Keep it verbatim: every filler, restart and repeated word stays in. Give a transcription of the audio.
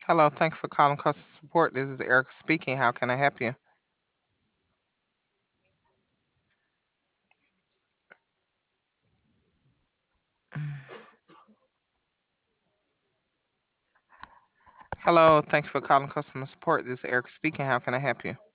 Hello, thanks for calling customer support. This is Erica speaking. How can I help you? Hello, thanks for calling customer support. This is Erica speaking. How can I help you?